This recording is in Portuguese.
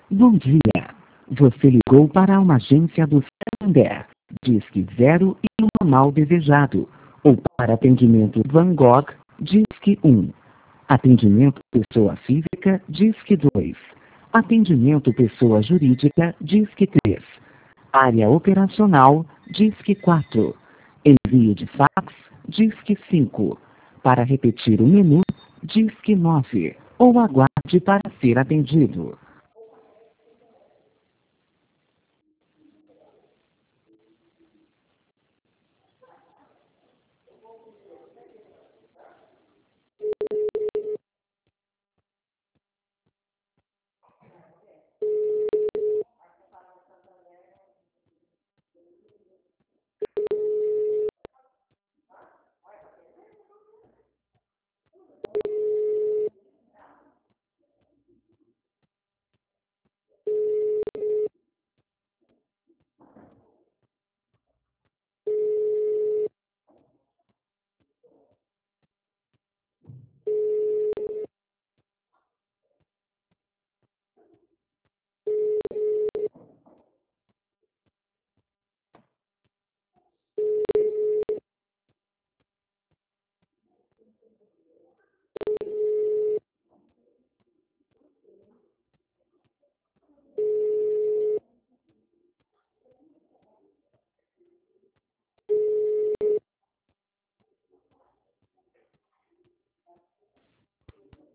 Bom dia. Você ligou para uma agência do Santander. Disque 0 e um mal desejado. Ou para atendimento Van Gogh, Disque 1. Atendimento pessoa física, Disque 2. Atendimento pessoa jurídica, Disque 3. Área operacional, Disque 4. Envio de fax, Disque 5. Para repetir o menu, Disque 9. Ou aguarde para ser atendido.